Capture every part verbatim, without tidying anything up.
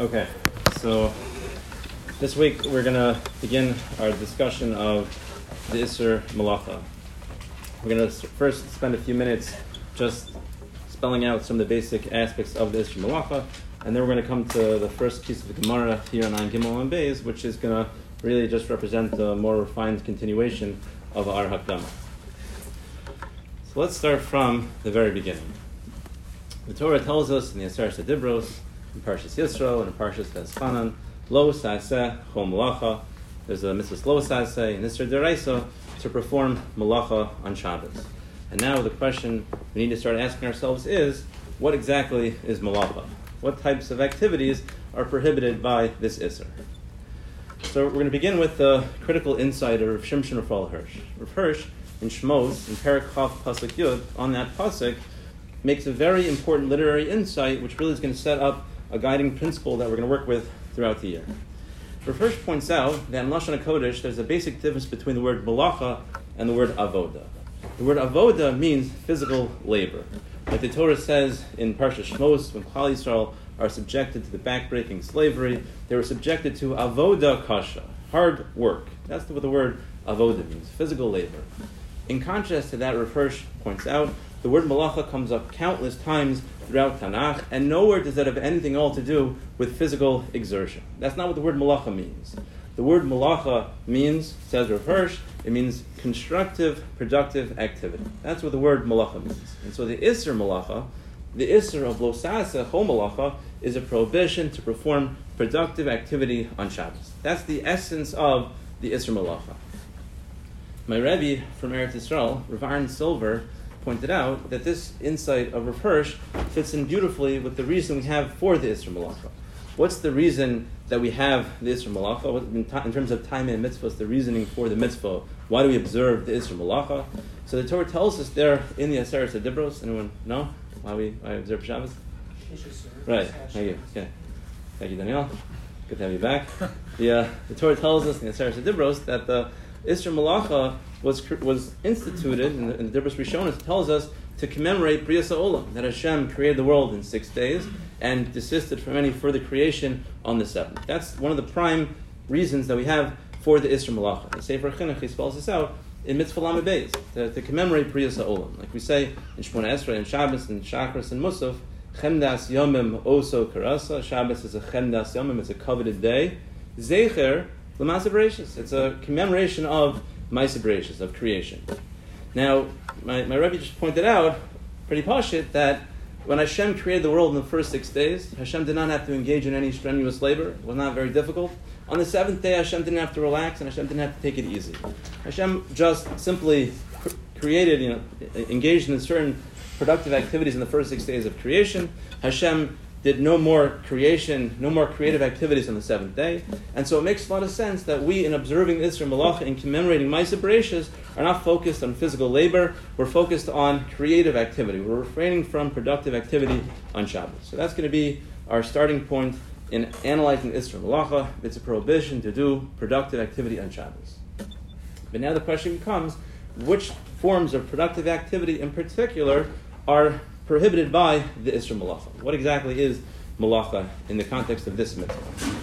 Okay, so this week we're going to begin our discussion of the Isser Malacha. We're going to first spend a few minutes just spelling out some of the basic aspects of the Isser Malacha, and then we're going to come to the first piece of the Gemara here on Ein Gimel and Beis, which is going to really just represent a more refined continuation of our Hakdama. So let's start from the very beginning. The Torah tells us in the Aseret Dibros, in Parshas Yisro and in Parshas V'eschanan, Lo Sa'aseh Chol Malacha. There's a mitzvah Lo Sa'aseh in Isser D'Oraisa to perform Malacha on Shabbos. And now the question we need to start asking ourselves is, what exactly is Malacha? What types of activities are prohibited by this Isser? So we're going to begin with the critical insight of Rav Shimshon Raphael Hirsch. Rav Hirsch in Shmos, in Perek Chaf Pasuk Yud, on that pasuk, makes a very important literary insight, which really is going to set up a guiding principle that we're going to work with throughout the year. Rav Hirsch points out that in Lashon HaKodesh, there's a basic difference between the word malacha and the word avoda. The word avoda means physical labor. Like the Torah says in Parshas Shmos, when Klal Yisrael are subjected to the backbreaking slavery, they were subjected to avoda kasha, hard work. That's what the word avoda means, physical labor. In contrast to that, Rav Hirsch points out, the word malacha comes up countless times throughout Tanakh, and nowhere does that have anything at all to do with physical exertion. That's not what the word malacha means. The word malacha means, says Rav Hirsch, it means constructive, productive activity. That's what the word malacha means. And so the Isser malacha, the Isser of Lo Sa'aseh Chol Malacha, is a prohibition to perform productive activity on Shabbos. That's the essence of the Isser malacha. My Rebbe from Eretz Yisrael, Rav Aaron Silver, pointed out that this insight of Rav Hirsch fits in beautifully with the reason we have for the Isser Malacha. What's the reason that we have the Isser Malacha? What, in, t- in terms of time and mitzvahs, the reasoning for the mitzvah? Why do we observe the Isser Malacha? So the Torah tells us there in the Aseret Dibros. Anyone know why we why we observe Shabbos? Right. Thank you. Okay. Thank you, Daniel. Good to have you back. the, uh, the Torah tells us in the Aseret Dibros that the Isser Malacha was was instituted in the, in the Dibros Rishonos. It tells us to commemorate Brias HaOlam, that Hashem created the world in six days and desisted from any further creation on the seventh. That's one of the prime reasons that we have for the Isser Malacha. The Sefer Chinuch, he spells this out in Mitzvah Lamed Beis, to, to commemorate Brias HaOlam. Like we say in Shmona Esrei and Shabbos and Shachris and Musaf, Chemdas Yomim Oso Karasa. Shabbos is a Chemdas Yomim, it's a coveted day. Zecher L'Maaseh Bereishis. It's a commemoration of Maaseh Bereishis, of creation. Now, my, my Rebbe just pointed out, pretty pashit, that when Hashem created the world in the first six days, Hashem did not have to engage in any strenuous labor. It was not very difficult. On the seventh day, Hashem didn't have to relax, and Hashem didn't have to take it easy. Hashem just simply cr- created, you know, engaged in certain productive activities in the first six days of creation. Hashem did no more creation, no more creative activities on the seventh day. And so it makes a lot of sense that we, in observing the Isser Malacha and commemorating Maaseh Bereishis, are not focused on physical labor, we're focused on creative activity. We're refraining from productive activity on Shabbos. So that's going to be our starting point in analyzing Isser Malacha. It's a prohibition to do productive activity on Shabbos. But now the question becomes, which forms of productive activity in particular are prohibited by the Isser Malacha? What exactly is Malacha in the context of this mitzvah?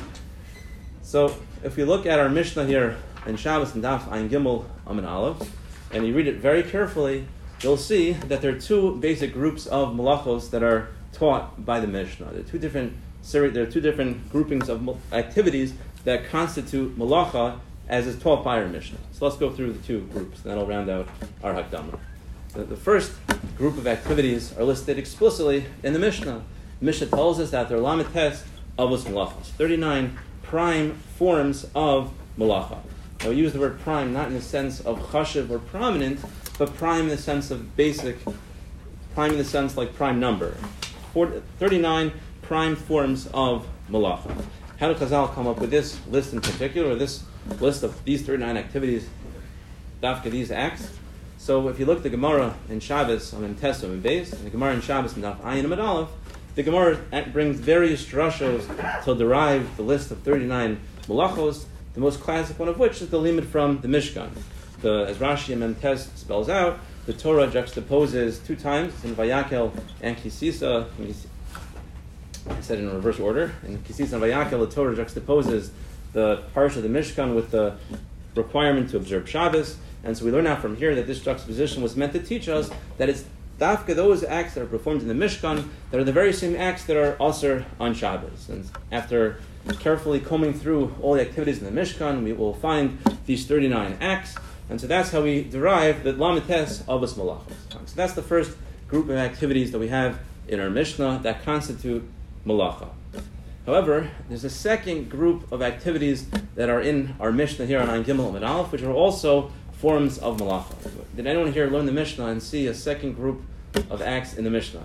So, if we look at our Mishnah here in Shabbos and Daf Ein Gimel Amud Aleph, and you read it very carefully, you'll see that there are two basic groups of malachos that are taught by the Mishnah. There are two different there are two different groupings of activities that constitute malacha as is taught by our Mishnah. So let's go through the two groups, and that'll round out our Hakdama. The, the first group of activities are listed explicitly in the Mishnah. The Mishnah tells us that there are lamed tes avos malachos, thirty-nine prime forms of malacha. Now we use the word prime not in the sense of chashiv or prominent, but prime in the sense of basic, prime in the sense like prime number. thirty-nine prime forms of malacha. How did Chazal come up with this list in particular, or this list of these thirty-nine activities, dafka these acts? So if you look at the Gemara in Shabbos on Teso and Beis, and the Gemara in Shabbos in Daf Ayin Amud Aleph, the Gemara brings various drashos to derive the list of thirty-nine malachos, the most classic one of which is the limit from the Mishkan. The, as Rashi and Memtes spells out, the Torah juxtaposes two times, it's in Vayakel and Kisisa, I said in reverse order. In Kisis and Vayakel, the Torah juxtaposes the parsha of the Mishkan with the requirement to observe Shabbos. And so we learn out from here that this juxtaposition was meant to teach us that it's dafka those acts that are performed in the Mishkan that are the very same acts that are also on Shabbos. And after carefully combing through all the activities in the Mishkan, we will find these thirty-nine acts. And so that's how we derive the Lamites Avos Malachos. So that's the first group of activities that we have in our Mishnah that constitute Malacha. However, there's a second group of activities that are in our Mishnah here on Ein Gimel and Aleph, which are also forms of Malacha. Did anyone here learn the Mishnah and see a second group of acts in the Mishnah?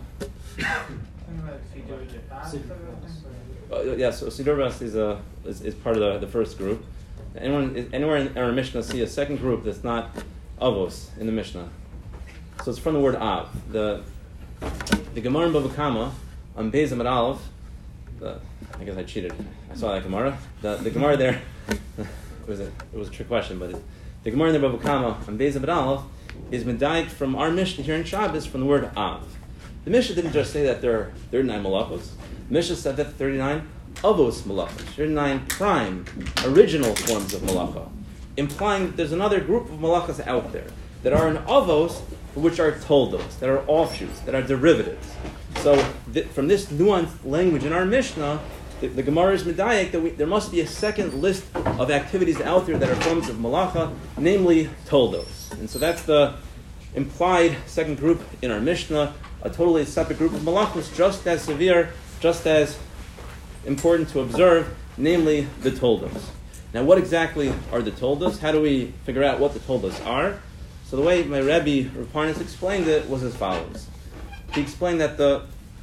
Uh, yeah, so Siddur Bas is, a, is, is part of the, the first group. Anyone, is, anywhere in our Mishnah see a second group that's not Avos in the Mishnah? So it's from the word Av. The the Gemara in Bava Kama on Beis Amud Aleph. The, I guess I cheated. I saw that Gemara. The, the Gemara there it was a it was a trick question, but it, the Gemara in the Bava Kama on Beis Amud Aleph is medayik from our Mishnah here in Shabbos from the word Av. The Mishnah didn't just say that there are thirty-nine malachos. The Mishnah said that thirty-nine avos malachos, thirty-nine prime, original forms of malacha, implying that there's another group of malachas out there that are in avos, which are toldos, that are offshoots, that are derivatives. So th- from this nuanced language in our Mishnah, the, the Gemara is medayik that we, there must be a second list of activities out there that are forms of malacha, namely toldos. And so that's the implied second group in our Mishnah, a totally separate group of malachos, just as severe, just as important to observe, namely the toldos. Now, what exactly are the toldos? How do we figure out what the toldos are? So the way my Rebbe Rav Parnas explained it was as follows. He explained that the,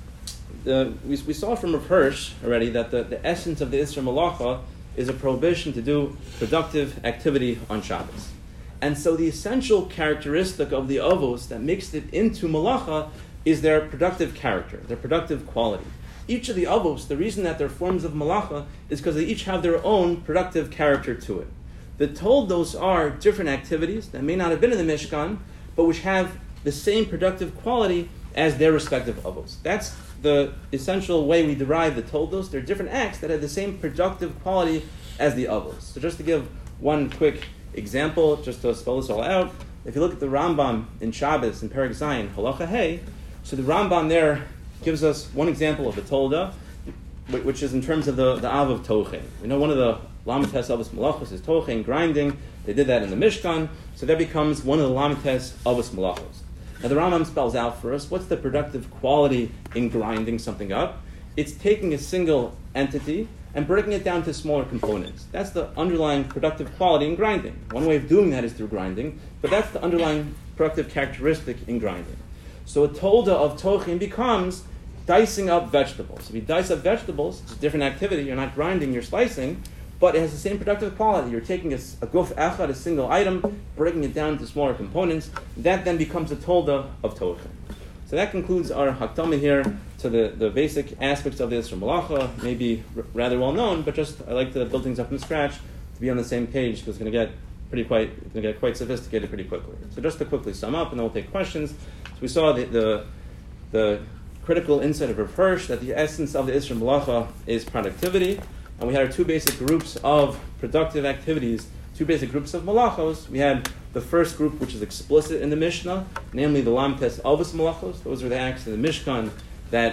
the we, we saw from Rav Hirsch already that the, the essence of the Isra Malacha is a prohibition to do productive activity on Shabbos. And so the essential characteristic of the avos that makes it into Malacha is their productive character, their productive quality. Each of the avos, the reason that they're forms of Malacha is because they each have their own productive character to it. The toldos are different activities that may not have been in the Mishkan, but which have the same productive quality as their respective avos. That's the essential way we derive the toldos. They're different acts that have the same productive quality as the avos. So just to give one quick example, just to spell this all out, if you look at the Rambam in Shabbos in Perek Zayin, Halacha Hey, so the Rambam there gives us one example of a tolda, which is in terms of the, the Av of Tochen. We know one of the Lamites Avos Malachos is Tochen, grinding. They did that in the Mishkan, so that becomes one of the Lamites Avos Malachos. Now the Rambam spells out for us what's the productive quality in grinding something up. It's taking a single entity and breaking it down to smaller components. That's the underlying productive quality in grinding. One way of doing that is through grinding, but that's the underlying productive characteristic in grinding. So a tolda of Tochin becomes dicing up vegetables. If you dice up vegetables, it's a different activity. You're not grinding, you're slicing, but it has the same productive quality. You're taking a, a guf echad, a single item, breaking it down into smaller components. That then becomes a tolda of Tochin. So that concludes our Hakdama here to the, the basic aspects of the Isra Malacha, maybe r- rather well known, but just I like to build things up from scratch to be on the same page because it's going to get pretty quite it's going to get quite sophisticated pretty quickly. So just to quickly sum up, and then we'll take questions. So we saw the the, the critical insight of Rav Hirsch that the essence of the Isra Malacha is productivity, and we had our two basic groups of productive activities, two basic groups of malachos. We had the first group, which is explicit in the Mishnah, namely the Lamtes Avos Malachos. Those are the acts in the Mishkan that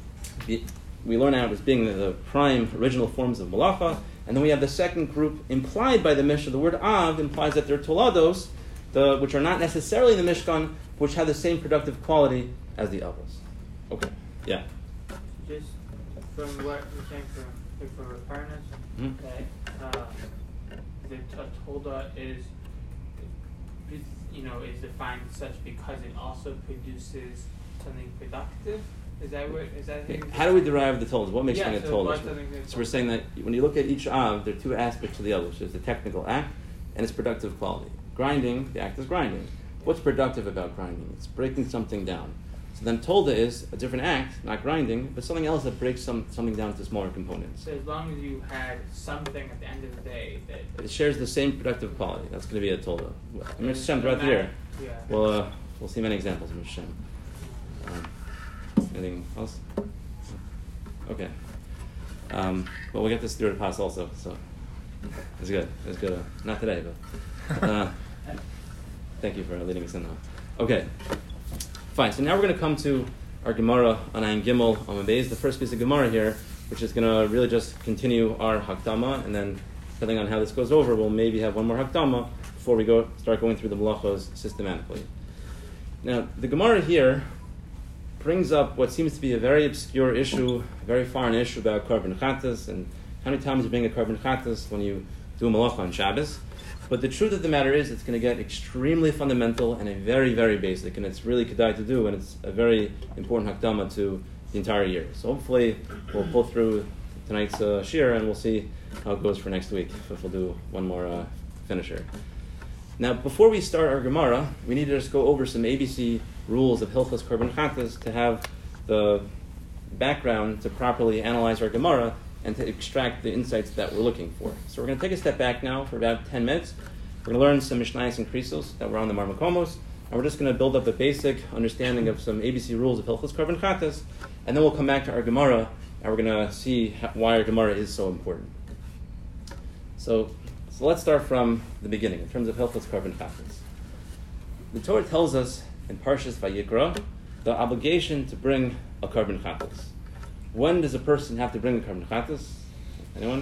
we learn out as being the, the prime original forms of malacha. And then we have the second group implied by the Mishnah. The word Av implies that they're tolados, the, which are not necessarily in the Mishkan, which have the same productive quality as the Avos. Okay, yeah. Just from what you're saying from from Rav Parnas, Mm-hmm. that uh, the t- tolda is, is, you know, is defined such because it also produces something productive. Is that what? Is that? Okay. How do we derive the toldas? What makes yeah, something a so tolda? what's So we're saying that when you look at each Av, there are two aspects to the Av, which is the technical act and its productive quality. Grinding, the act is grinding. What's productive about grinding? It's breaking something down. So then tolda is a different act, not grinding, but something else that breaks some something down to smaller components. So as long as you had something at the end of the day that It shares the same productive quality. That's going to be a tolda. I mean, Hashem, no throughout the matter- year, Yeah. we'll, uh, we'll see many examples of Hashem. Um, anything else? Okay. Um, well, we'll get this through the pass also, so it's good. It's good. Uh, not today, but uh, thank you for leading us in now. Okay. Fine. So now we're going to come to our Gemara on Ayin Gimel Amud Beis, the first piece of Gemara here, which is going to really just continue our Hakdama, and then depending on how this goes over, we'll maybe have one more Hakdama before we go start going through the Malachos systematically. Now, the Gemara here brings up what seems to be a very obscure issue, a very foreign issue about Korban Chatas, and how many times you bring a Korban Chatas when you do a Malacha on Shabbos. But the truth of the matter is it's going to get extremely fundamental and a very, very basic, and it's really kedai to do, and it's a very important Hakdama to the entire year. So hopefully we'll pull through tonight's uh, shir, and we'll see how it goes for next week, if we'll do one more uh, finisher. Now, before we start our Gemara, we need to just go over some A B C rules of Hilchos Korban Chatas to have the background to properly analyze our Gemara and to extract the insights that we're looking for. So we're going to take a step back now for about ten minutes. We're going to learn some Mishnayos and Krisos that were on the Marmakomos, and we're just going to build up a basic understanding of some A B C rules of Hilchos Korban Chatas, and then we'll come back to our Gemara, and we're going to see why our Gemara is so important. So, so let's start from the beginning, in terms of Hilchos Korban Chatas. The Torah tells us in Parshas Vayikra the obligation to bring a Korban Chatas. When does a person have to bring a Korban Chatas? Anyone?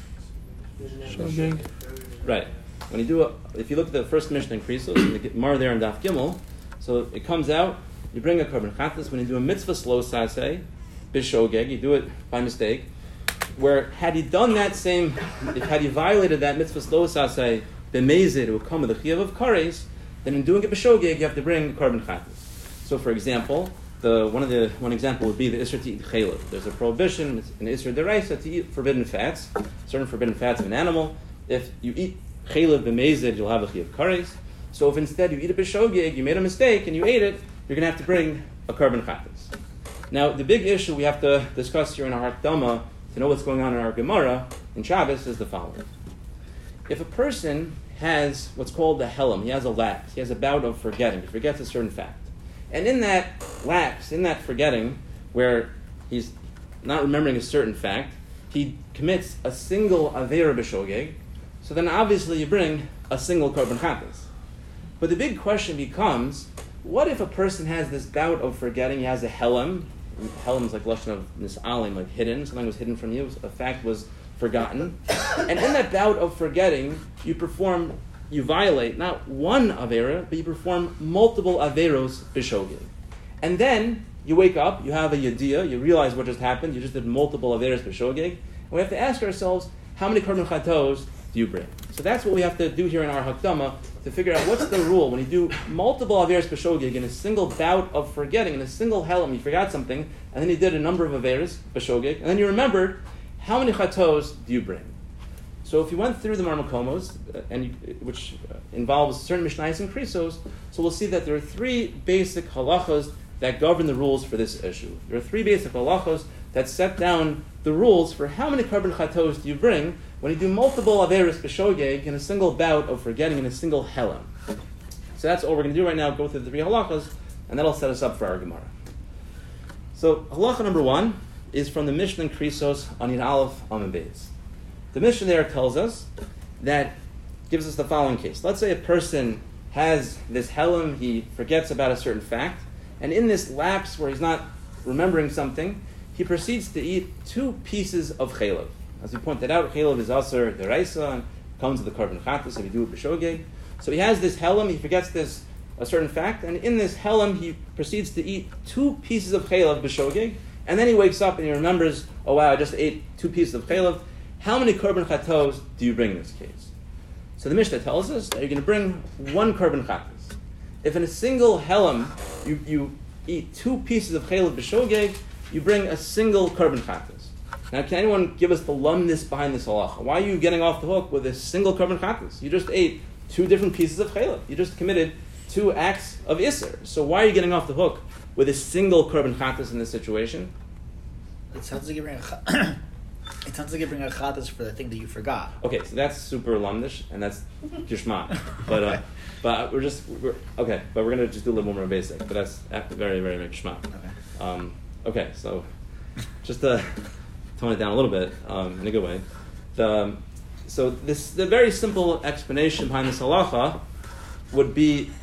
Shogeg. Right. When you do a, if you look at the first Mishnah in Krisos, and the Gemara there in Daf Gimel, so it comes out, you bring a Korban Chatas. When you do a mitzvah slow saseh, bishogeg, you do it by mistake, where had he done that same, if had he violated that mitzvah slow saseh, b'mezid, it would come with a chiyuv of kares, then in doing it b'shogeg, you have to bring a Korban Chatas. So for example, The, one of the one example would be the Isser to eat chaylev. There's a prohibition, it's an Isser deraisa to eat forbidden fats, certain forbidden fats of an animal. If you eat chaylev b'mezid, you'll have a chiyuv kares. So if instead you eat a b'shogeg, you made a mistake and you ate it, you're going to have to bring a Korban Chatas. Now, the big issue we have to discuss here in our Hakdama to know what's going on in our Gemara in Shabbos is the following. If a person has what's called the helam, he has a lapse, he has a bout of forgetting, he forgets a certain fact. And in that lapse, in that forgetting, where he's not remembering a certain fact, he commits a single Aveira B'Shogeg, so then obviously you bring a single Korban Chatas. But the big question becomes, what if a person has this bout of forgetting, he has a Helam, Helam is like Lashon of Nis'alim, like hidden, something was hidden from you, a fact was forgotten, and in that bout of forgetting, you perform You violate not one Avera, but you perform multiple Averos B'Shogeg. And then you wake up, you have a Yediyah, you realize what just happened, you just did multiple Averos B'Shogeg, and we have to ask ourselves, how many Korban Chatos do you bring? So that's what we have to do here in our Hakdama, to figure out what's the rule. When you do multiple Averos B'Shogeg in a single bout of forgetting, in a single Helam, you forgot something, and then you did a number of Averos B'Shogeg, and then you remembered, how many Chatos do you bring? So if you went through the Marmakomos, uh, and you, which uh, involves certain Mishnayos and Krisos, so we'll see that there are three basic halachas that govern the rules for this issue. There are three basic halachas that set down the rules for how many Korban Chatos do you bring when you do multiple Averos B'Shogeg in a single bout of forgetting in a single Helam. So that's all we're going to do right now, go through the three halachas, and that'll set us up for our Gemara. So halacha number one is from the Mishnah in Krisos on Yud Aleph Amud Beis. The Mishnah there tells us that, gives us the following case. Let's say a person has this helam, he forgets about a certain fact, and in this lapse where he's not remembering something, he proceeds to eat two pieces of chaylev. As we pointed out, chaylev is aser deraisa, and comes with the Korban Chatas if you do it b'shogeg. So he has this helam, he forgets this a certain fact, and in this helam he proceeds to eat two pieces of chaylev b'shogeg, and then he wakes up and he remembers, oh wow, I just ate two pieces of chaylev. How many Korban Chatos do you bring in this case? So the Mishnah tells us that you're going to bring one Korban Chatos. If in a single Helam you, you eat two pieces of Chaylev B'Shogeg, you bring a single Korban Chatos. Now, can anyone give us the lumness behind this halacha? Why are you getting off the hook with a single Korban Chatos? You just ate two different pieces of Chaylev. You just committed two acts of Isser. So why are you getting off the hook with a single Korban Chatos in this situation? It sounds like you bring a It sounds like you bring a chatas for the thing that you forgot. Okay, so that's super lumdish, and that's Gishma. But uh, but we're just we're, okay. But we're gonna just do a little more basic. But that's very very very Gishma. Okay. Um, okay, so just just to tone it down a little bit um, in a good way. The, so this the very simple explanation behind this halacha would be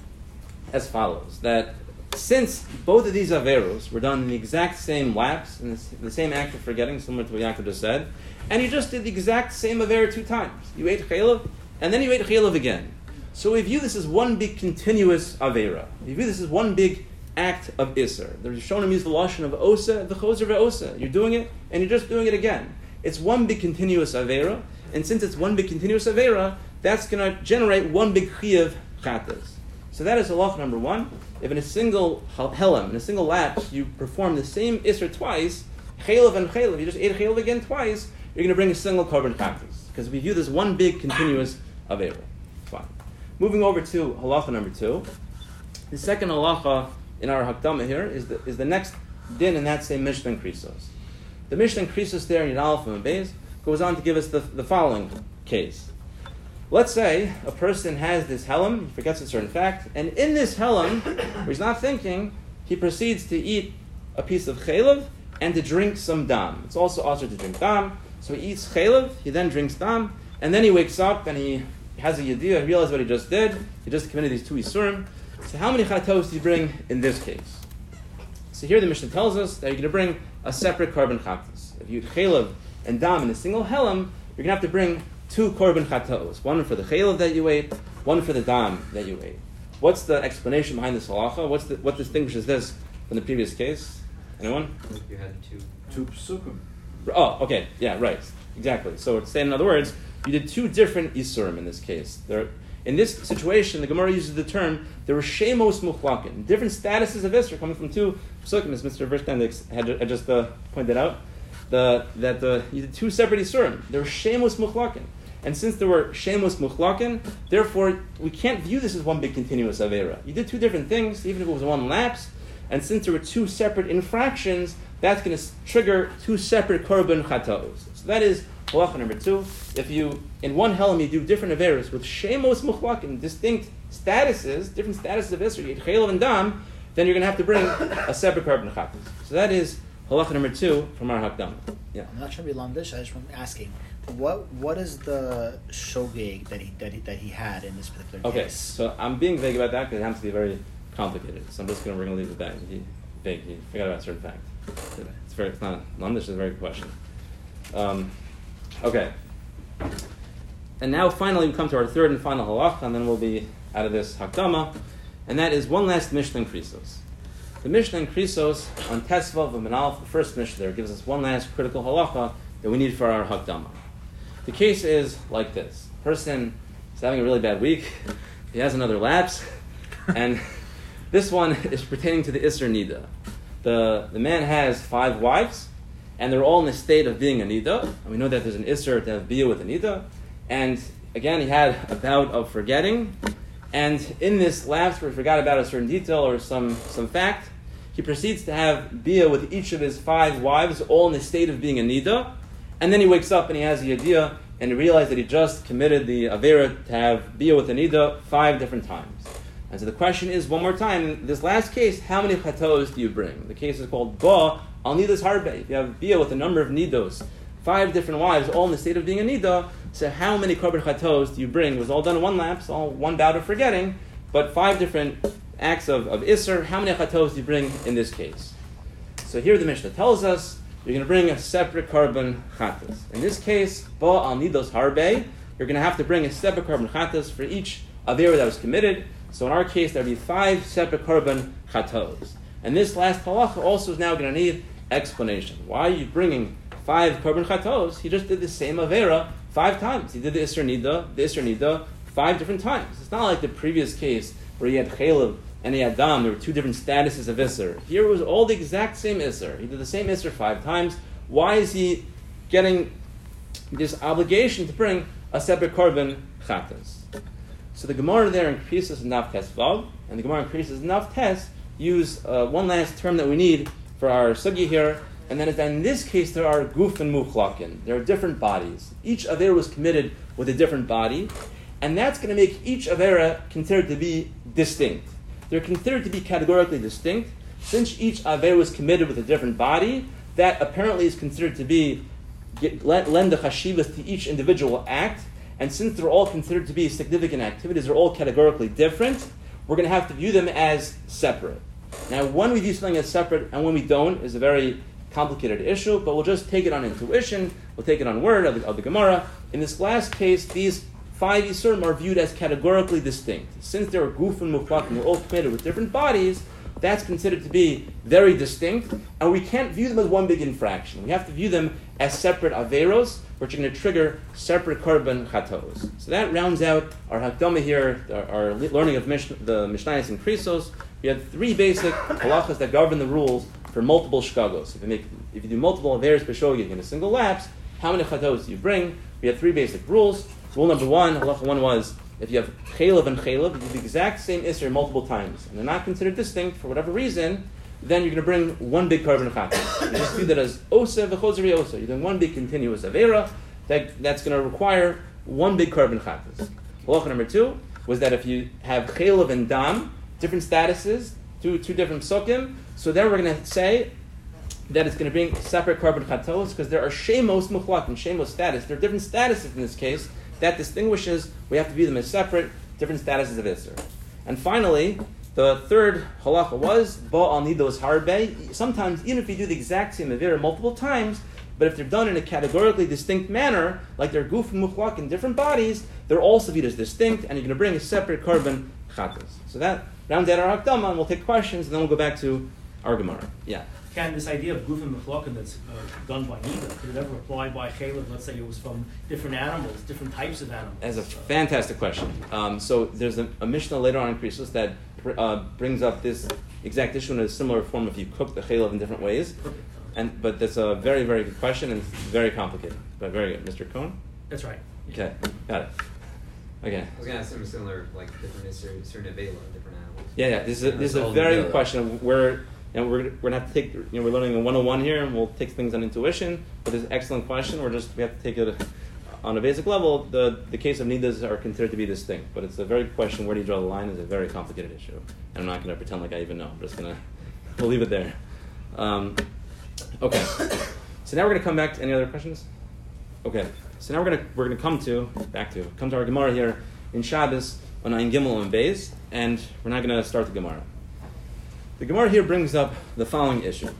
as follows: that since both of these averos were done in the exact same lapse, in the, the same act of forgetting, similar to what Yaakov just said, and you just did the exact same avera two times. You ate chaylev, and then you ate chaylev again. So we view this as one big continuous avera. We view this as one big act of Isser. The Rishonim use the lashon of osa, the choser ve'osa. You're doing it, and you're just doing it again. It's one big continuous avera, and since it's one big continuous avera, that's going to generate one big chiyuv chatas. So that is halacha number one. If in a single helam, in a single lapse, you perform the same Isser twice, chaylev and chaylev, you just ate chaylev again twice, you're going to bring a single korban chatas. Because we view this one big continuous avera. Fine. Moving over to halacha number two. The second halacha in our hakdama here is the, is the next din in that same Mishnah and Krisos. The Mishnah and Krisos there in Yud Aleph and Beis goes on to give us the, the following case. Let's say a person has this helam, he forgets a certain fact, and in this helam, where he's not thinking, he proceeds to eat a piece of chaylev and to drink some dam. It's also also to drink dam. So he eats chaylev, he then drinks dam, and then he wakes up and he has a yediyah, he realizes what he just did. He just committed these two isurim. So how many chatos do you bring in this case? So here the Mishnah tells us that you're going to bring a separate korban chatos. If you eat chaylev and dam in a single helam, you're going to have to bring two korban chatos. One for the chaylev that you ate, one for the dam that you ate. What's the explanation behind this halacha? What's the, what distinguishes this from the previous case? Anyone? You had two. Two psukim. Oh, okay. Yeah, right. Exactly. So it's saying, in other words, you did two different isurim in this case. There, in this situation, the Gemara uses the term, there were shemos muchlakin, different statuses of Isser coming from two psukim, as Mister Verstendix had, had just uh, pointed out, the, that the, you did two separate isurim. There were shemos muchlakin. And since there were shemos muchlakin, therefore, we can't view this as one big continuous avera. You did two different things, even if it was one lapse, and since there were two separate infractions, that's going to trigger two separate korban chatos. So that is halacha number two. If you, in one helam, you do different averos with shemos muchlakin, distinct statuses, different statuses of Isser, you eat chaylev and dam, then you're going to have to bring a separate korban chatos. So that is halacha number two from our hakdama. Yeah. I'm not trying to be lamdish. I just want asking, what what is the shogeg that he that he, that he had in this particular Okay, case? so I'm being vague about that because it happens to be very complicated. So I'm just going to we're going to leave it back. He, vague. He forgot about a certain fact. It's very. It's not. Lamdish is a very good question. Um, okay. And now finally we come to our third and final halacha, and then we'll be out of this hakdama, and that is one last Mishnah and Krisos. The Mishnah and Krisos on Tesvav and Menalef, the first Mishnah there, gives us one last critical halacha that we need for our hakdama. The case is like this. Person is having a really bad week. He has another lapse. And this one is pertaining to the Isser Nida. The, the man has five wives, and they're all in a state of being a Nida. And we know that there's an Isser to have Bia with a Nida. And again, he had a bout of forgetting. And in this lapse where he forgot about a certain detail or some, some fact, he proceeds to have Bia with each of his five wives, all in the state of being a Nida. And then he wakes up and he has the idea, and he realized that he just committed the Avera to have Bia with a Nida five different times. And so the question is, one more time, in this last case, how many chatos do you bring? The case is called Ba al Nidas Harbe. If you have Bia with a number of Nidos, five different wives, all in the state of being a Nida, so how many korban chatos do you bring? It was all done in one lapse, all one bout of forgetting, but five different acts of, of Isser. How many chatos do you bring in this case? So here the Mishnah tells us, you're going to bring a separate korban chatas. In this case, Ba al Nidos Harbe, you're going to have to bring a separate korban chatas for each avera that was committed. So in our case, there would be five separate korban chatos. And this last halacha also is now going to need explanation. Why are you bringing five korban chatos? He just did the same avera five times. He did the Isser Nida, the Isser Nida, five different times. It's not like the previous case where he had chaylev and he had dam. There were two different statuses of Isser. Here it was all the exact same Isser. He did the same Isser five times. Why is he getting this obligation to bring a separate korban chatas? So the Gemara there in Krisos and Nav Tes Vav, and the Gemara in Krisos and Nav Tes use uh, one last term that we need for our sugi here, and that is that in this case there are guf and muchlakin. There are different bodies. Each avera was committed with a different body, and that's going to make each avera considered to be distinct. They're considered to be categorically distinct. Since each avera was committed with a different body, that apparently is considered to be, get, lend the chashivas to each individual act, and since they're all considered to be significant activities, they're all categorically different, we're going to have to view them as separate. Now, when we view something as separate and when we don't is a very complicated issue, but we'll just take it on intuition, we'll take it on word of the, of the Gemara. In this last case, these five Yisurim are viewed as categorically distinct. Since they're guf and muflak and they're all committed with different bodies, that's considered to be very distinct, and we can't view them as one big infraction. We have to view them as separate averos, which are going to trigger separate korban chatos. So that rounds out our hakdama here, our, our learning of Mish, the Mishnayos and Krisos. We have three basic halachas that govern the rules for multiple shkagos. If you make, if you do multiple averos b'shogeg in a single lapse, how many chatos do you bring? We have three basic rules. Rule number one, halacha one was, if you have chaylev and chaylev, you do the exact same isser multiple times, and they're not considered distinct for whatever reason, then you're going to bring one big korban chatos. You just do that as osa v'chozeri osa. You're doing one big continuous avera, that, that's going to require one big korban chatos. Halacha number two was that if you have chaylev and dam, different statuses, two, two different psukim, so then we're going to say that it's going to bring separate korban chatos, because there are shemos muchlak and shemos status. There are different statuses in this case that distinguishes, we have to view them as separate, different statuses of Isser. And finally, the third halacha was, Ba'al nidos harbe. Sometimes, even if you do the exact same avera multiple times, but if they're done in a categorically distinct manner, like they're guf and muchlak in different bodies, they're also viewed as distinct, and you're going to bring a separate korban chatos. So that rounds out our hakdama, and we'll take questions, and then we'll go back to our Gemara. Yeah. Can this idea of guf and mechlokin that's uh, done by Nida, could it ever apply by chaylev? Let's say it was from different animals, different types of animals. That's a fantastic question. Um, so there's a, a Mishnah later on in Krisos that uh, brings up this exact issue in a similar form if you cook the chaylev in different ways. Perfect. And but that's a very very good question and it's very complicated. But very good, Mister Cohen. That's right. Okay, got it. Okay. I was going to ask something similar, like different certain certain avela, different animals. Yeah, yeah. This is a, this is a very good question. We're You know, we're we're gonna have to take. You know, we're learning a one oh one here, and we'll take things on intuition. But this is an excellent question. We're just we have to take it on a basic level. The the case of nidas are considered to be distinct, but it's a very good question. Where do you draw the line? Is a very complicated issue, and I'm not going to pretend like I even know. I'm just gonna we'll leave it there. Um, okay. So now we're gonna come back to any other questions. Okay. So now we're gonna we're gonna come to back to come to our Gemara here in Shabbos on Ayin Gimel and Beis, and we're not gonna start the Gemara. The Gemara here brings up the following issue.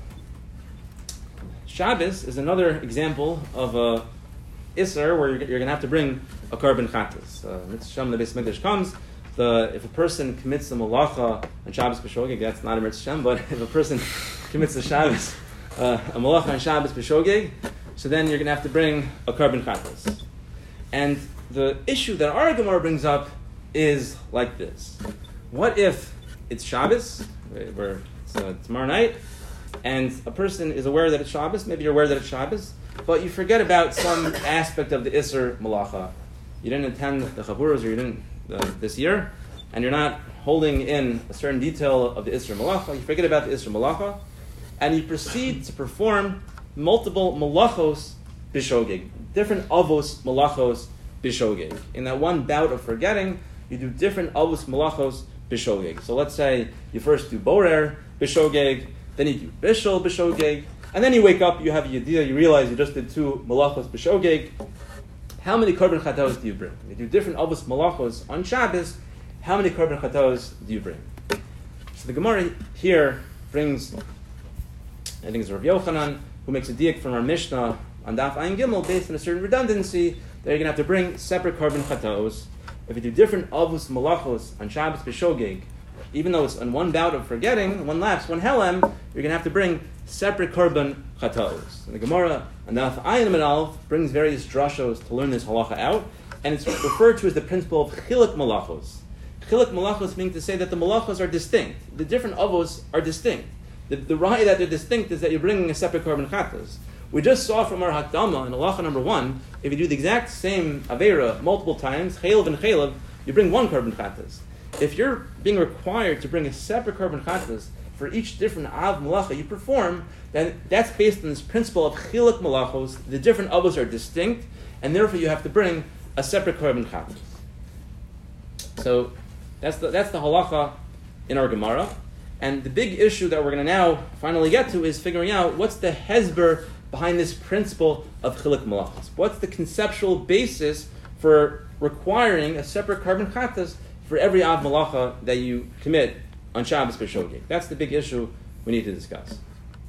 Shabbos is another example of a Isser where you're, you're going to have to bring a korban chatos. Uh, Mitzvah Shem, the Beis Mikdash comes. The, if a person commits the malacha on Shabbos b'shogeg, that's not a Mitzvah Shem, but if a person commits the Shabbos, uh, a malacha on Shabbos b'shogeg, so then you're going to have to bring a korban chatos. And the issue that our Gemara brings up is like this. What if it's Shabbos, where it's uh, tomorrow night, and a person is aware that it's Shabbos, maybe you're aware that it's Shabbos, but you forget about some aspect of the Isser Malacha. You didn't attend the Chavuros, or you didn't uh, this year, and you're not holding in a certain detail of the Isser Malacha. You forget about the Isser Malacha, and you proceed to perform multiple Malachos Bishogeg, different Avos Malachos Bishogeg. In that one bout of forgetting, you do different Avos Malachos Bishogeg. So let's say you first do Borer Bishogeg, then you do Bishol Bishogeg, and then you wake up, you have a Yediyah, you realize you just did two Malachos Bishogeg. How many korban chatos do you bring? You do different Avos Malachos on Shabbos. How many korban chatos do you bring? So the Gemara here brings, I think it's Rav Yochanan, who makes a diak from our Mishnah on Daf Ayin Gimel based on a certain redundancy that you're going to have to bring separate korban chatos. If you do different avos malachos on Shabbos b'shogeg, even though it's on one bout of forgetting, one lapse, one helem, you're going to have to bring separate korban chatos. And the Gemara, Daf Ayin Menalv, brings various drashos to learn this halacha out, and it's referred to as the principle of chiluk malachos. Chiluk malachos means to say that the malachos are distinct. The different avos are distinct. The, the raya that they're distinct is that you're bringing a separate korban chatos. We just saw from our Hakdama in halacha number one, if you do the exact same avera multiple times, chaylev and chaylev, you bring one korban chatos. If you're being required to bring a separate korban chatos for each different av malacha you perform, then that's based on this principle of chiluk malachos. The different avos are distinct, and therefore you have to bring a separate korban chatos. So that's the that's the halacha in our Gemara. And the big issue that we're going to now finally get to is figuring out what's the hezber behind this principle of chilik malachos. What's the conceptual basis for requiring a separate carbon chatas for every av malacha that you commit on Shabbos b'shogeg? That's the big issue we need to discuss.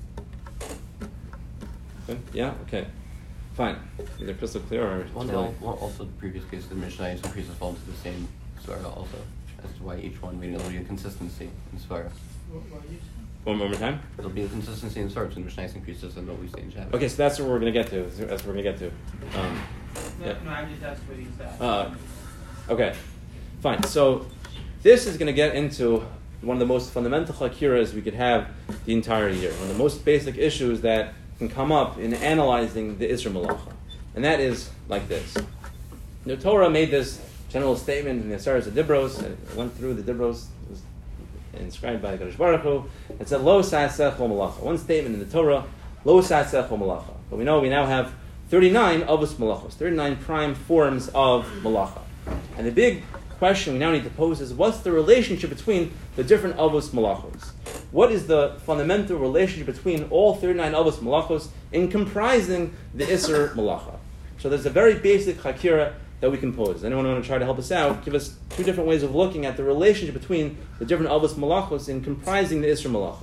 Okay? Yeah? Okay. Fine. Either crystal clear or... Well, no, well, also the previous case, the Mishnah increases fall into the same svara also, as to why each one, meaning there'll be a consistency in svara. One more time? There'll be a consistency in svara between Mishnah increases and what we see in Shabbos. Okay, so that's what we're going to get to. That's what we're going to get to. Um, No, yeah. no, I just asked what he's asking. Uh, okay, fine. So this is going to get into one of the most fundamental chakiras we could have the entire year. One of the most basic issues that can come up in analyzing the Isra Malacha. And that is like this. The Torah made this general statement in the Asaras of Dibros. It went through the Dibros. It was inscribed by Kadosh Baruch Hu. It said, Lo sa'aseh chol malacha. One statement in the Torah, Lo sa'aseh chol malacha. But we know we now have thirty-nine avos malachos, thirty-nine prime forms of malacha. And the big question we now need to pose is, what's the relationship between the different avos malachos? What is the fundamental relationship between all thirty-nine avos malachos in comprising the Isser malacha? So there's a very basic chakira that we can pose. Anyone want to try to help us out? Give us two different ways of looking at the relationship between the different avos malachos in comprising the Isser malacha.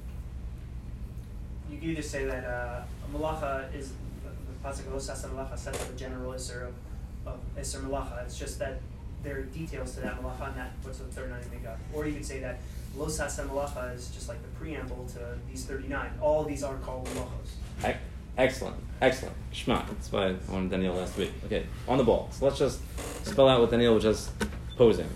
You can either say that uh, a malacha is the pasuk of Lo Sa'aseh malacha sets up a general Isser of, of Isser malacha. It's just that there are details to that malacha and that what's the thirty-nine make up. Or you could say that Lo Sa'aseh malacha is just like the preamble to these thirty-nine. All of these aren't called malachos. Excellent, excellent. Shema. That's why I wanted Daniel last week. Okay, on the ball. So let's just spell out what Daniel was just posing.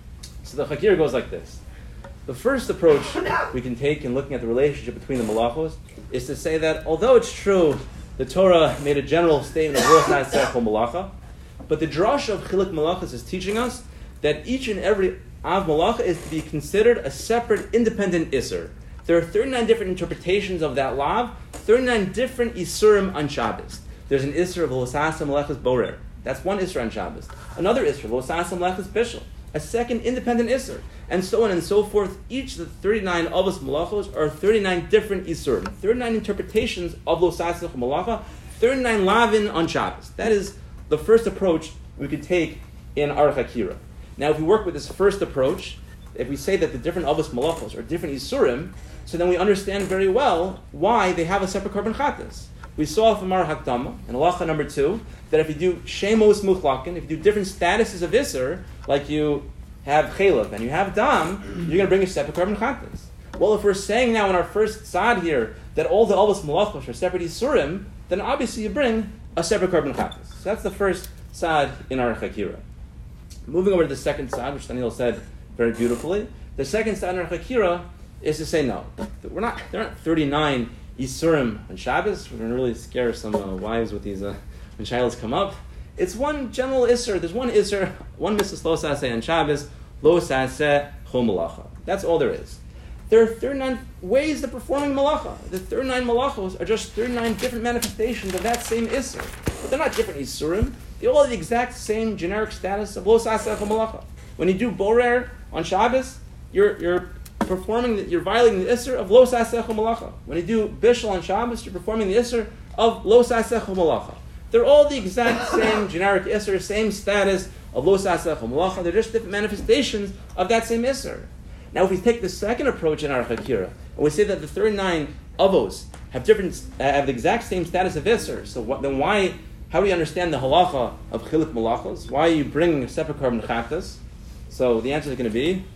So the chakir goes like this. The first approach we can take in looking at the relationship between the malachos is to say that although it's true the Torah made a general statement of Lo Sa'aseh chol malacha, but the drash of chilik malachos is teaching us that each and every av malacha is to be considered a separate, independent isser. There are thirty-nine different interpretations of that lav, thirty-nine different isurim on Shabbos. There's an isser of Lo Sa'aseh malachas borer. That's one isser on Shabbos. Another isser, Lo Sa'aseh malachas bishul. A second independent isser. And so on and so forth. Each of the thirty-nine avos malachos are thirty-nine different isurim. thirty-nine interpretations of Lo Sa'aseh malacha, thirty-nine lavin on Shabbos. That is the first approach we could take in our chakira. Now, if we work with this first approach, if we say that the different avos malachos are different isurim, so then we understand very well why they have a separate carbon chatas. We saw from our Hakdama, in halacha number two, that if you do shemos muchlakin, if you do different statuses of iser, like you have chelav and you have dam, you're going to bring a separate carbon chatas. Well, if we're saying now in our first sad here that all the avos malachos are separate isurim, then obviously you bring a separate carbon chatas. So that's the first sad in our chakira. Moving over to the second sad, which Daniel said very beautifully, the second sad in our chakira is to say no. We're not. There aren't thirty-nine isurim on Shabbos. We're going to really scare some uh, wives with these uh, when shilas come up. It's one general isser. There's one isser, one missus Lo Sa'aseh on Shabbos, Lo Sa'aseh chol malacha. That's all there is. There are thirty-nine ways of performing malacha. The thirty-nine malachos are just thirty-nine different manifestations of that same isser. But they're not different isurim. They all have the exact same generic status of Lo Sa'aseh chol malacha. When you do borer on Shabbos, you're you're performing, the, you're violating the isser of Lo Sa'aseh chol malacha. When you do bishul on Shabbos, you're performing the isser of Lo Sa'aseh chol malacha. They're all the exact same generic isser, same status of Lo Sa'aseh chol malacha. They're just different manifestations of that same isser. Now, if we take the second approach in our chakira, and we say that the thirty-nine avos have different, uh, have the exact same status of isser, so what, then why? How do you understand the halacha of chilik malachos? Why are you bringing a separate carbon chatas? So the answer is going to be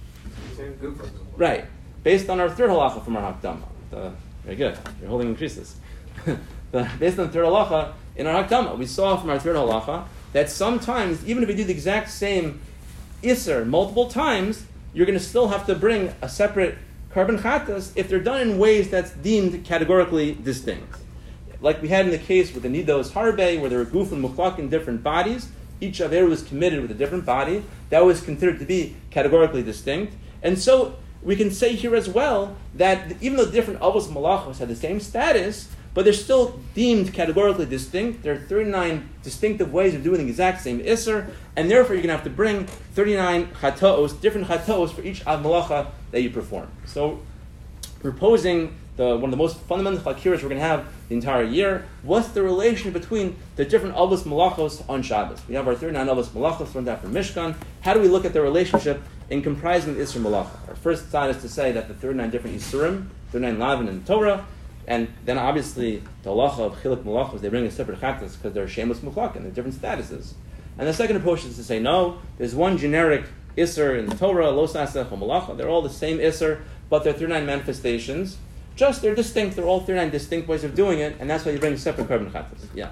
right, based on our third halacha from our hakdama. The, very good. You're holding increases. the, based on the third halacha in our hakdama, we saw from our third halacha that sometimes, even if we do the exact same isser multiple times, you're going to still have to bring a separate carbon chatas if they're done in ways that's deemed categorically distinct. Like we had in the case with the nidos harbe, where there were guf and muklak in different bodies. Each aver was committed with a different body. That was considered to be categorically distinct. And so we can say here as well that even though different avos malachos have the same status, but they're still deemed categorically distinct. There are thirty-nine distinctive ways of doing the exact same isser, and therefore you're going to have to bring thirty-nine chataos, different chataos for each av malacha that you perform. So proposing the one of the most fundamental chakiras we're going to have the entire year. What's the relation between the different avos malachos on Shabbos? We have our thirty-nine avos malachos learned out from Mishkan. How do we look at the relationship in comprising the Isser Malacha? Our first side is to say that the thirty-nine different Isurim, thirty-nine Lavin in the Torah, and then obviously the halacha of Chilik Malachos, they bring a separate chattas because they're shameless muchlak and they're different statuses. And the second approach is to say, no, there's one generic Isser in the Torah, Lo Sasech Malacha, they're all the same Isser, but they're thirty-nine manifestations. Just, they're distinct, they're all thirty-nine distinct ways of doing it, and that's why you bring separate carbon chattas. Yeah.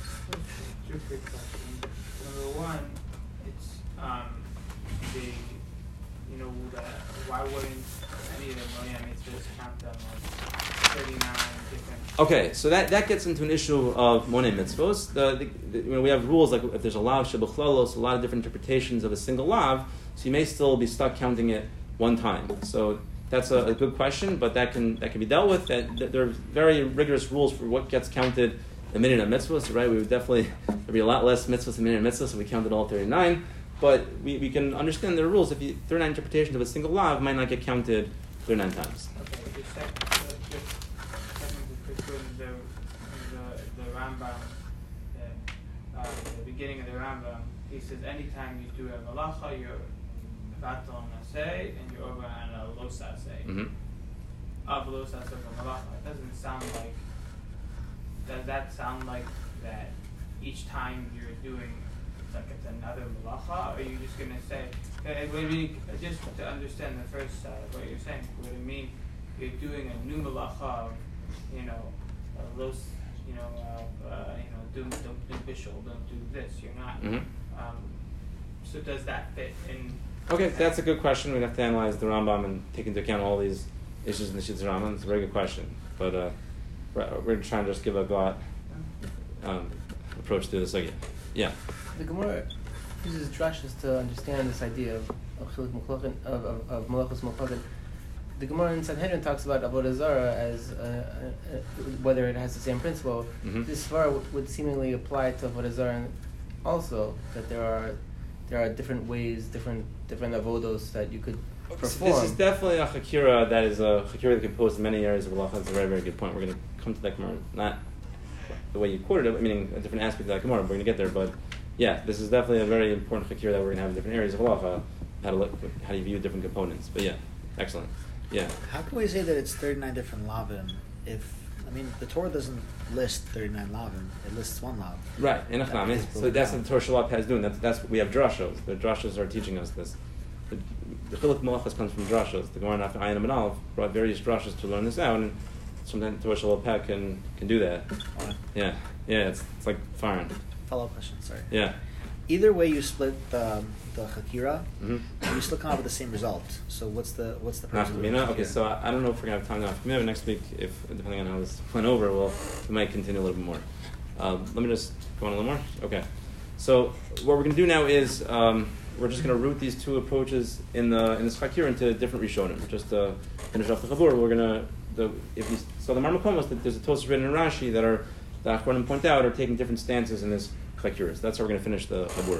Two quick questions. Number one, it's um, the, you know, the, why wouldn't any of the million mitzvahs count them like thirty-nine different? Okay, so that, that gets into an issue of monei mitzvos. The, the, the, you know, we have rules like if there's a lav shebechlalos, a lot of different interpretations of a single lav, so you may still be stuck counting it one time. So that's a, a good question, but that can that can be dealt with. That, that there are very rigorous rules for what gets counted a minute of mitzvahs, right? We would definitely there'd be a lot less mitzvahs a minute of mitzvahs, so we counted all thirty-nine. But we, we can understand the rules. If you, thirty-nine interpretations of a single lav might not get counted thirty-nine times. Okay, just second, uh, just second to quick the the the Rambam, the, uh, the beginning of the Rambam. He says anytime you do a malacha, you're about to say and you're over on a losa say. Mm-hmm. Of losa say malacha. It doesn't sound like. Does that sound like that? Each time you're doing, like it's another malacha, or are you just gonna say? Uh, what do you, just to understand the first side of what you're saying, what it mean? You're doing a new malacha, of, you know, uh, los, you know, uh, uh, you know, do don't do bishul, don't do this. You're not. Mm-hmm. Um, so does that fit in? Okay, that's a good question. We'd have to analyze the Rambam and take into account all these issues in the Shitz Rambam. It's a very good question, but uh, we're, we're trying to just give a God um, approach to this again. Yeah. The Gemara uses drashas to understand this idea of of chilik muchlachin, of of, of malachos muchlachin. The Gemara in Sanhedrin talks about avodah zarah as uh, uh, whether it has the same principle. Mm-hmm. This svara w- would seemingly apply to avodah zarah also, that there are there are different ways, different different avodos that you could perform. This is definitely a chakira that is a chakira that can pose in many areas of halacha. That's a very, very good point. We're going to come to that Gemara, not the way you quoted it, meaning a different aspect of that Gemara. We're going to get there, but yeah, this is definitely a very important chakira that we're going to have in different areas of halacha. How to look, how do you view different components? But yeah, excellent. Yeah. How can we say that it's thirty-nine different lavim if, I mean, the Torah doesn't list thirty-nine lavim, it lists one lav. Right, in That Achlam. makes So it that's broken what the Torah Shabbat is doing. That's, that's what we have drashos. The drashos are teaching us this. The, the Chilik Malachas comes from drashos. The Gemara after Ayin and Aleph brought various drashos to learn this out, and sometimes the Torah Shabbat can can do that. down. Yeah, yeah, it's it's like foreign. Follow-up question, sorry. Yeah. Either way you split the, the Hakira, Mm-hmm. you still come up with the same result. So what's the what's the purpose of the Nafkamina. Okay, Hakira? so I, I don't know if we're gonna have time now. Maybe next week, if depending on how this went over, we'll we might continue a little bit more. Um, let me just go on a little more. Okay. So what we're gonna do now is um, we're just gonna root these two approaches in the in this Hakira into different Rishonim. Just to finish off the Chabur, we're gonna the if you so the Marmakomos that there's a Tosas written in Rashi that are that Achronim point out are taking different stances in this Chakiras. That's how we're going to finish the Chabura.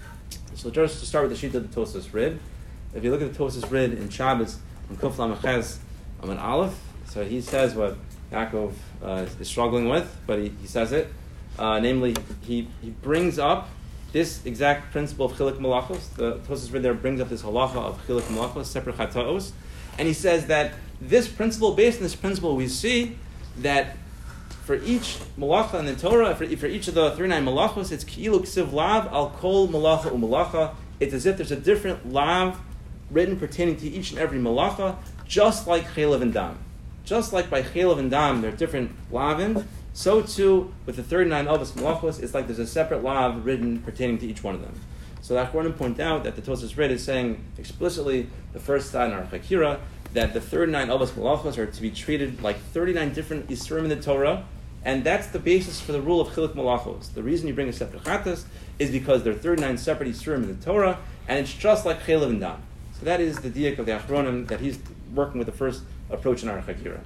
So just to start with the sheet of the Tosas Rid. If you look at the Tosas Rid in Shabbos, in Kuf Lamachez, I'm an Aleph. So he says what Yaakov uh, is struggling with, but he, he says it. Uh, namely, he, he brings up this exact principle of Chilik Malachos. The Tosas Rid there brings up this halacha of Chilik Malachos, separate Chataos. And he says that this principle, based on this principle, we see that for each malacha in the Torah, for, for each of the thirty-nine malachos, it's ki'ilu ksiv lav al kol malacha umalacha. It's as if there's a different lav written pertaining to each and every malacha, just like chelav and dam. Just like by chelav and dam, there are different lavim, so too with the thirty-nine avos malachos, it's like there's a separate lav written pertaining to each one of them. So the Achronim point out that the Tosas Rid is saying explicitly, the first side in our Chakira, that the thirty-nine avos malachos are to be treated like thirty-nine different isurim in the Torah. And that's the basis for the rule of Chilik Malachos. The reason you bring a separate Chatas is because there are thirty-nine separate Yisurim in the Torah, and it's just like Chelav and Dam. So that is the diak of the Achronim, that he's working with the first approach in our Chakira.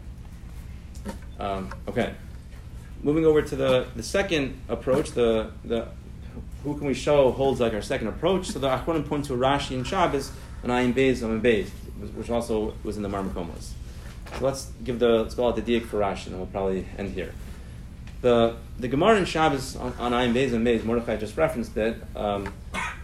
Um, okay. Moving over to the, the second approach, the, the who can we show holds like our second approach. So the Achronim point to Rashi and Shabbos, and Ayin Beis, Ayin Beis, which also was in the Marmakomos. So let's give the let's call it the diak for Rashi, and we'll probably end here. The the Gemara in Shabbos on, on Ayin Beis and Beis, Mordechai just referenced it. Um,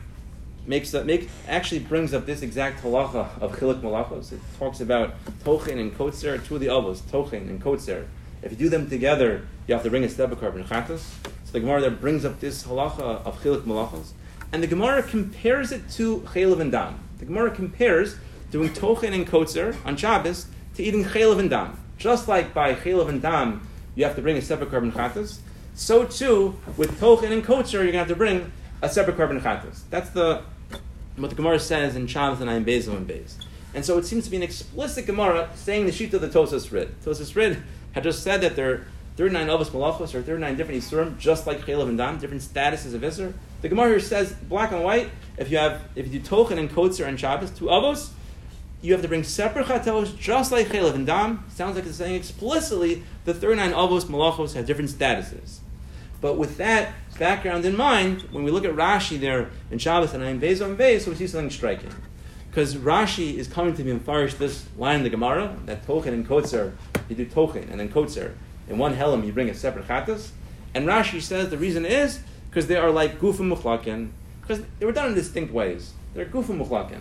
makes that make actually brings up this exact halacha of chiluk malachos. It talks about tochen and kotzer, two of the avos, tochen and kotzer. If you do them together, you have to bring a step of carbon chatas. So the Gemara there brings up this halacha of chiluk malachos, and the Gemara compares it to chaylev and dam. The Gemara compares doing tochen and kotzer on Shabbos to eating chaylev and dam. Just like by chaylev and dam, you have to bring a separate carbon chatas. So too, with tochen and kotzer, you're going to have to bring a separate carbon chatas. That's the what the Gemara says in Shabbos and Ayin Beis and Beis. And so it seems to be an explicit Gemara saying the sheet of the Tosas Rid. Tosas Rid had just said that there are thirty-nine Avos Malachos, or thirty-nine different Isurim, just like Chaylev and Dam, different statuses of Isur. The Gemara here says, black and white, if you have if you do tochen and kotzer and Shabbos, two Avos, you have to bring separate chatos, just like Chaylev and Dam. Sounds like it's saying explicitly the thirty-nine Avos Malachos have different statuses. But with that background in mind, when we look at Rashi there in Shabbos and Ayin Beis on Beis, so we see something striking. Because Rashi is coming to be enforced this line in the Gemara, that tochen and kotzer, you do tochen and then kotzer. In one helam you bring a separate chatas. And Rashi says the reason is because they are like gufim muchlaken, because they were done in distinct ways. They're gufim muchlaken.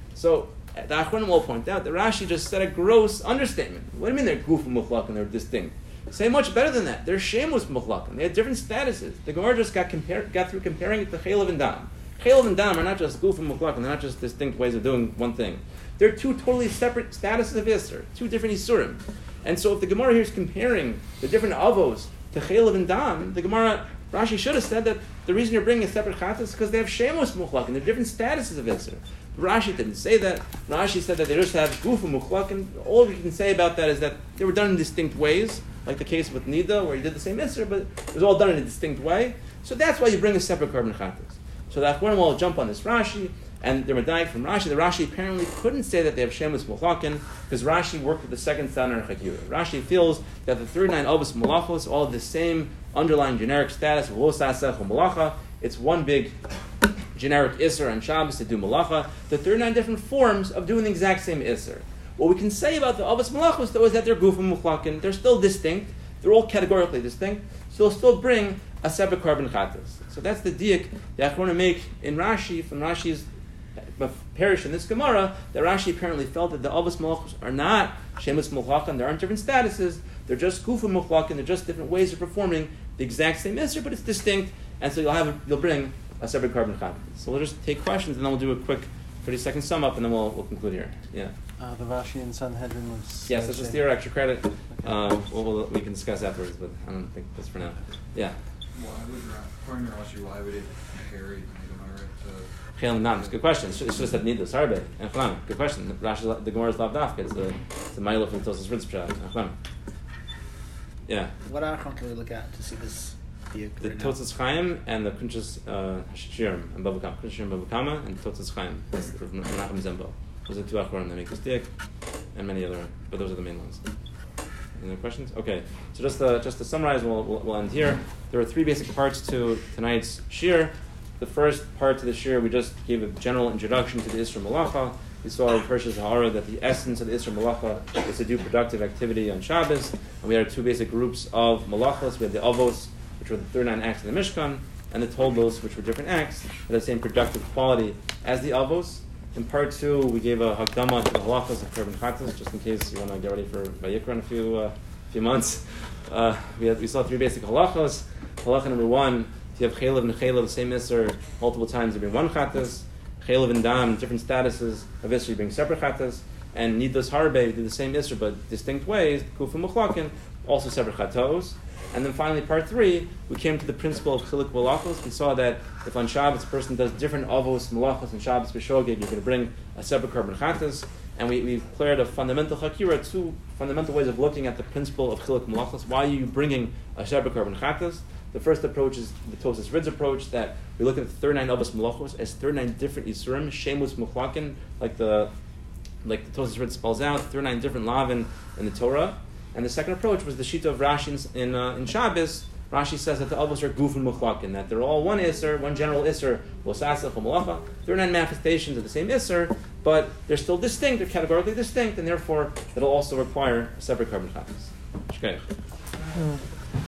So the Achronim will point out that Rashi just said a gross understatement. What do you mean they're gufim muchlaken, they're distinct? Say much better than that. They're shemus muchlaken. They had different statuses. The Gemara just got compared, got through comparing it to chaylev and dam. Chaylev and dam are not just guf and muchlaken. They're not just distinct ways of doing one thing. They're two totally separate statuses of Isser, two different Isurim. And so if the Gemara here is comparing the different avos to chaylev and dam, the Gemara, Rashi should have said that the reason you're bringing a separate chatas is because they have shemus muchlaken. They're different statuses of Isser. Rashi didn't say that. Rashi said that they just have guf and muchlaken. All we can say about that is that they were done in distinct ways, like the case with Nida, where you did the same Isser, but it was all done in a distinct way. So that's why you bring a separate carbon chatas. So the Achronim will jump on this Rashi, and they're medayik from Rashi. The Rashi apparently couldn't say that they have shemus muchlaken, because Rashi worked with the second standard in Chakira. Rashi feels that the thirty-nine avos malachos all have the same underlying generic status of lo sasech malacha. It's one big generic Isser on Shabbos to do malacha. The thirty-nine different forms of doing the exact same Isser. What we can say about the avos malachos though is that they're gufim muchlaken. They're still distinct. They're all categorically distinct. So they'll still bring a separate carbon chatas. So that's the diak the Achronim make in Rashi from Rashi's parish in this Gemara, that Rashi apparently felt that the avos malachos are not shemus muchlaken. There aren't different statuses. They're just gufim muchlaken. They're just different ways of performing the exact same Isser, but it's distinct. And so you'll have a, you'll bring a separate carbon chatas. So we'll just take questions and then we'll do a quick thirty second sum up and then we'll we'll conclude here. Yeah. Uh, the Rashi in Sanhedrin was. Yes, let's just steer extra credit. Uh, we'll, we'll, we can discuss afterwards, but I don't think that's for now. Yeah. Why would, according to Rashi, why would it compare the Gemara to? Chaylev and dam. It's a good question. It's just that need this. Harbe and Chlam. Good question. Rashi, the Gemara is lavdafka. It's the it's the ma'ila from Tosas Ritz pshat. Chlam. Yeah. What Achron can we look at to see this? The Tosas Chaim and the Kunchas uh, Shirim and Bava Kama, Kunchas Shirim Bava Kama and Tosas Chaim. That's from Menachem Zembo. Those are the two Achronim that make this diak, and many other, but those are the main ones. Any other questions? Okay, so just to, just to summarize, we'll, we'll, we'll end here. There are three basic parts to tonight's shir. The first part to the shir, we just gave a general introduction to the Isra Malacha. We saw in Parshas Ha'ara that the essence of the Isra Malacha is to do productive activity on Shabbos. And we had two basic groups of malachos. We had the avos, which were the thirty-nine acts of the Mishkan, and the toldos, which were different acts, that had the same productive quality as the avos. In part two, we gave a hakdama to the halachas of carbon chatas, just in case you want to get ready for Vayikra in a few uh, few months. Uh, we had we saw three basic halachas. Halacha number one: if you have chaylev and chaylev, the same isser, multiple times you bring one chatas. Chaylev and dam, different statuses of isser, you bring separate chatas. And nidos harbe, you do the same isser but distinct ways. Kufim muchlakin, also separate chatos. And then finally, part three, we came to the principle of chiluk malachos. We saw that if on Shabbos a person does different avos malachos and Shabbos b'shogeg, you're going to bring a separate carbon chatas. And we, we've cleared a fundamental chakira, two fundamental ways of looking at the principle of chiluk malachos. Why are you bringing a separate carbon chatas? The first approach is the Tosas Ridz approach, that we look at the thirty-nine avos malachos as thirty-nine different isurim, shemus muchlakin, like the like the Tosas Ridz spells out, thirty-nine different lavin in the Torah. And the second approach was the shita of Rashi in uh, in Shabbos. Rashi says that the avos are guf and muchlakin, that they're all one isser, one general isser, losasach or malacha. thirty-nine manifestations of the same isser, but they're still distinct, they're categorically distinct, and therefore it'll also require separate carbon copies. Shkoyach.